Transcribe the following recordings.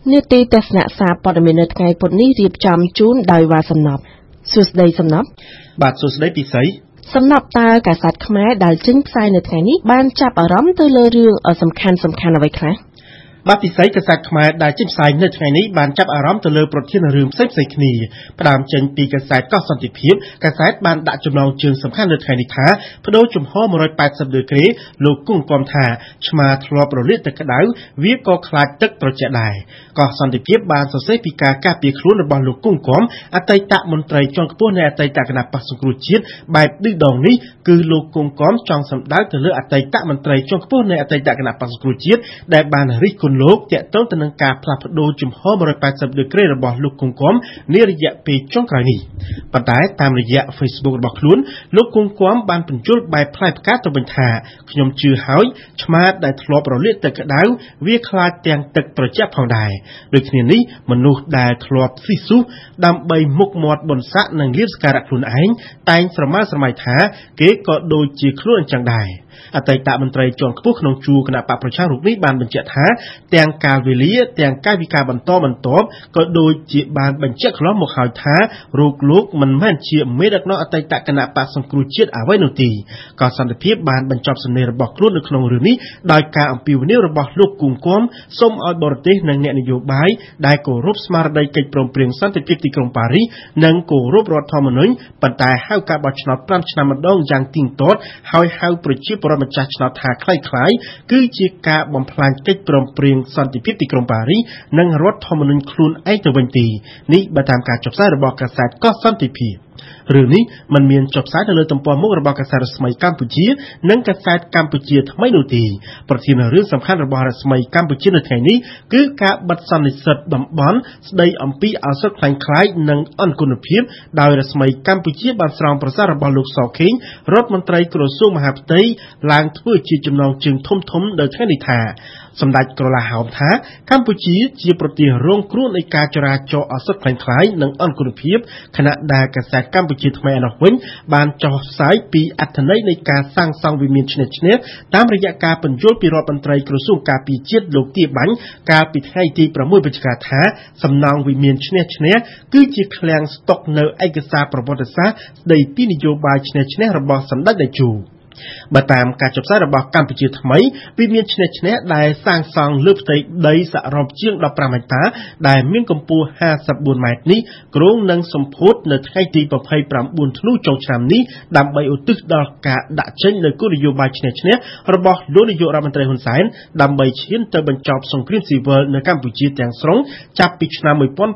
នាទីទស្សនៈសារព័ត៌មាននៅថ្ងៃពុធនេះរៀបចំជូនដោយវ៉ាសំណប់សួស្តីសំណប់បាទសួស្តីពិសីសំណប់តើកាសែតខ្មែរដែលចេញផ្សាយនៅថ្ងៃនេះបានចាប់អារម្មណ៍ទៅលើរឿងសំខាន់អ្វីខ្លះបាទពិសីកាសែតខ្មែរដែលចេញផ្សាយនៅថ្ងៃនេះបានចាប់អារម្មណ៍ទៅលើប្រធានរឿងផ្សេងៗគ្នាផ្ដើមចេញពីកាសែតកោះសន្តិភាពកាសែតបានដាក់ចំណងជើងសំខាន់នៅថ្ងៃនេះថាបដូរជំហរ180ដឺក្រេលោកគង់គំថាឆ្មាធ្លាប់រលាកទឹកក្តៅវាក៏ខ្លាចទឹកត្រជាក់ដែរកោះសន្តិភាពបានសរសេរពីការការពារខ្លួនរបស់លោកគង់គំអតីតមន្ត្រីជាន់ខ្ពស់នៃអតីតគណៈបក្សសង្គ្រោះជាតិបែបឌឺដងនេះគឺលោកគង់គំចង់សម្ដៅទៅលើអតីតមន្ត្រីជាន់ខ្ពស់នៃអតីតគណៈបក្សសង្គ្រោះជាតិដែលបានរិះគន់លោកតាក់ទងទៅនឹងការផ្លាស់ប្ដូរជំហរ180ដឺក្រេរបស់លោកគង់គំនារយៈពេលចុងក្រោយនេះប៉ុន្តែតាមរយៈ Facebook របស់ខ្លួនលោកគង់គំបានបញ្ជូលបែបផ្លែផ្កាទៅវិញថាខ្ញុំជឿហើយឆ្មាដែលធ្លាប់រលាកទឹកក្តៅវាខ្លាចទាំងទឹកត្រជាក់ផងដែរដូចគ្នានេះមនុស្សដែលធ្លាប់ស៊ីស៊ូដើម្បីមុខមាត់បុណ្យស័ក្តិនិងលៀបសក្ការៈខ្លួនឯងតែងស្រមើស្រមៃថាគេក៏ដូចជាខ្លួនអញ្ចឹងដែរអតីតមន្ត្រីជាន់ខ្ពស់ក្នុងជួរគណៈបកប្រជារូបនេះបានបញ្ជាក់ថាទាំងកាលវេលាទាំងកាយវិការបន្តបន្ទាប់ក៏ដូចជាបានបញ្ជាក់ខ្លះមកហើយថារូបលោកមិនមែនជាមេដឹកនាំអតីតគណៈបកសង្គ្រោះជាតិអ្វីនោះទេក៏សន្តិភាពបានបញ្ចប់សំណេររបស់ខ្លួននៅក្នុងរឿងនេះដោយការអំពាវនាវរបស់លោកគង់គំសូមឲ្យបរទេសនិងអ្នកនយោបាយដែលគោរពស្មារតីកិច្ចព្រមព្រៀងសន្តិភាពទីក្រុងប៉ារីសនិងគោរពរដ្ឋធម្មនុញ្ញប៉ុន្តែហៅការបោះឆ្នោត5ឆ្នាំម្ដងយ៉ាងទៀងទាត់ហើយហៅប្រជាពលរដ្ឋម្ចាស់ឆ្នោតថាคล้ายៗគឺជាការបំផ្លាញកិច្ចព្រមព្រៀងសន្តិភាពទីក្រុងប៉ារីសនិងរដ្ឋធម្មនុញ្ញខ្លួនឯងទៅវិញទេនេះបើតាមការចុះផ្សាយរបស់កាសែតកោះសន្តិភាពរឿងនេះมันមានចុះផ្សាយទៅលើទំព័រមុខរបស់កាសែតរស្មីកម្ពុជានិងកាសែតកម្ពុជាថ្មីនោះទេប្រធានរឿងសំខាន់របស់រស្មីកម្ពុជានៅថ្ងៃនេះគឺការបិទសន្និសីទតំបន់ស្ដីអំពីឱសថខ្លាញ់និងអន្តគុណភាពដោយរស្មីកម្ពុជាបានស្រង់ប្រសាសន៍របស់លោកសខេងរដ្ឋមន្ត្រីក្រសួងមហាផ្ទៃឡើងធ្វើជាចំណងជើងធំនៅថ្ងៃនេះថាសម្ដេចក្រឡាហោមថាកម្ពុជាជាប្រទេសរងគ្រោះនៃការចរាចរណ៍ឱសថខ្លាញ់និងអន្តគុណភាពខណៈដែលកាសែតកម្ពុជាថ្មីឯនោះវិញបានចុះផ្សាយពីអត្ថន័យនៃការសាងសង់វិមានឈ្នះឈ្នះតាមរយៈការបញ្យល់ពីរដ្ឋមន្ត្រីក្រសួងការពារជាតិលោកទាបាញ់កាលពីថ្ងៃទី6វិច្ឆិកាថាសំណង់វិមានឈ្នះឈ្នះគឺជាឃ្លាំងស្តុកនៅឯកសារប្រវត្តិសាស្ត្រស្ដីពីនយោបាយឈ្នះឈ្នះរបស់សម្ដេចតេជោបើតាមការចុះផ្សាយរបស់កម្ពុជាថ្មីវាមានឈ្នះឈ្នះដែលសាងសង់លើផ្ទៃដីសរុបជាង15ហិកតាដែលមានកម្ពស់54ម៉ែត្រនេះគ្រោងនឹងសម្ពោធនៅថ្ងៃទី29ធ្នូចុងឆ្នាំនេះដើម្បីឧទ្ទិសដល់ការដាក់ចេញនូវគោលនយោបាយឈ្នះឈ្នះរបស់លោកនាយករដ្ឋមន្ត្រីហ៊ុនសែនដើម្បីឈានទៅបញ្ចប់សង្គ្រាមស៊ីវិលនៅកម្ពុជាទាំងស្រុងចាប់ពីឆ្នាំ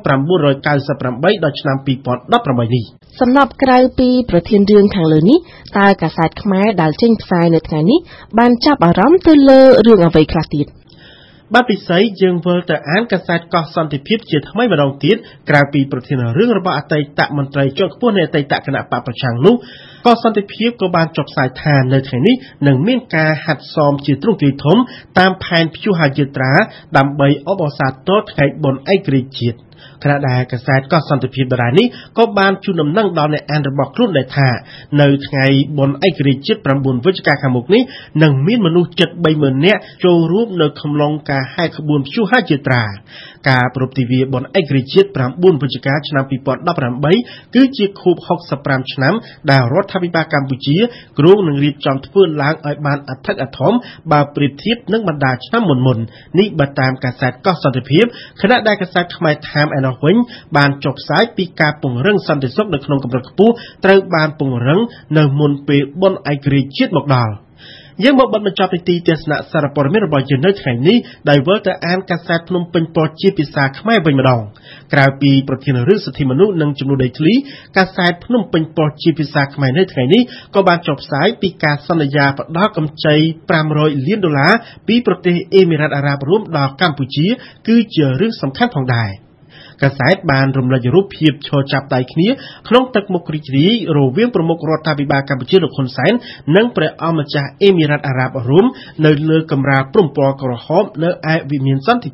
1998ដល់ឆ្នាំ2018នេះសំណប់ក្រៅពីប្រធានរឿងខាងលើនេះតើកាសែតខ្មែរដែលចេញផ្សាយនៅថ្ងៃនេះបានចាប់អារម្មណ៍ទៅលើរឿងអ្វីខ្លះទៀតបាទពិសីយើងវិលទៅអានកាសែតកោះសន្តិភាពជាថ្មីម្ដងទៀតក្រៅពីប្រធានរឿងរបស់អតីតមន្ត្រីជាន់ខ្ពស់នៃអតីតគណៈបកប្រឆាំងនោះកោះសន្តិភាពក៏បានចុះផ្សាយថានៅថ្ងៃនេះនឹងមានការហាត់សមជាទ្រង់ទ្រាយធំតាមផែនព្យុហយាត្រាដើម្បីអបអរសាទរថ្ងៃបុណ្យឯករាជ្យជាតិខណៈដែលកាសែតកោះសន្តិភាពដដែលនេះក៏បានជូនដំណឹងដល់អ្នកអានរបស់ខ្លួនដែរថានៅថ្ងៃបុណ្យឯករាជ្យជាតិ9វិច្ឆិកាខាងមុខនេះនឹងមានមនុស្សជិត 30,000 នាក់ចូលរួមនៅក្នុងឡុងការហែកក្បួនព្យុហយាត្រាការប្រពៃទិវាបុណ្យឯករាជ្យជាតិ9វិច្ឆិកាឆ្នាំ2018គឺជាខួប65ឆ្នាំដែលរដ្ឋាភិបាលកម្ពុជាគ្រោងនឹងរៀបចំធ្វើឡើងឲ្យបានអធិកអធមបើប្រៀបធៀបនឹងបណ្ដាឆ្នាំមុននេះបើតាមកាសែតកោះសន្តិភាពខណៈដែលកាសែតខ្មែរថាមឯនោះវិញបានចុះផ្សាយពីការពង្រឹងសន្តិសុខនៅក្នុងកម្រិតខ្ពស់ត្រូវបានពង្រឹងនៅមុនពេលបុណ្យឯករាជ្យជាតិមកដល់យើងមកបិទបញ្ចប់នីតិទស្សនៈសារព័ត៌មានរបស់យើងនៅថ្ងៃនេះដោយវិលទៅអានកាសែតភ្នំពេញប៉ុស្តិ៍ជាភាសាខ្មែរវិញម្ដងក្រៅពីប្រធានរឿងសិទ្ធិមនុស្សនិងចំនួនដីធ្លីកាសែតភ្នំពេញប៉ុស្តិ៍ជាភាសាខ្មែរនៅថ្ងៃនេះក៏បានចុះផ្សាយពីការសន្យាផ្ដល់កម្ចី$500 លានពីប្រទេសអេមីរ៉ាតអារ៉ាប់រួមដល់កម្ពុជាគឺជារឿងសំខាន់ផងដែរកាសែតបានរំលេចរូបភាពឈរចាប់ដៃគ្នាក្នុងទឹកមុខរីករាយរវាងប្រមុខរដ្ឋាភិបាលកម្ពុជាលោកហ៊ុនសែននិងព្រះអង្គម្ចាស់អេមីរ៉ាតអារ៉ាប់រួមនៅលើកម្រាលព្រំពណ៌ក្រហមនៅឯវិមានសន្តិភាព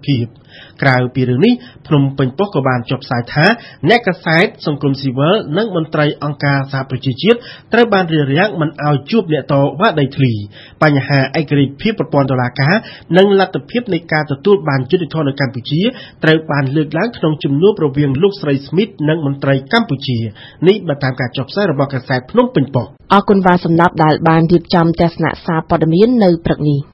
ក្រៅពីរឿងនេះភ្នំពេញប៉ុស្តិ៍ក៏បានចុះផ្សាយថាអ្នកកាសែតសង្គមស៊ីវិលនិងមន្ត្រីអង្គការសហប្រជាជាតិត្រូវបានរារាំងមិនឲ្យជួបអ្នកតវ៉ាដីធ្លីបញ្ហាឯករាជ្យភាពប្រព័ន្ធតុលាការនិងលទ្ធភាពនៃការទទួលបានយុត្តិធម៌នៅកម្ពុជាត្រូវបានលើកឡើងក្នុងជំនួបរវាងលោកស្រី Smith និងមន្ត្រីកម្ពុជានេះបើតាមការចុះផ្សាយរបស់កាសែតភ្នំពេញប៉ុស្តិ៍អរគុណបាទសម្រាប់ដែលបានរៀបចំទស្សនៈសារព័ត៌មាននៅព្រឹកនេះ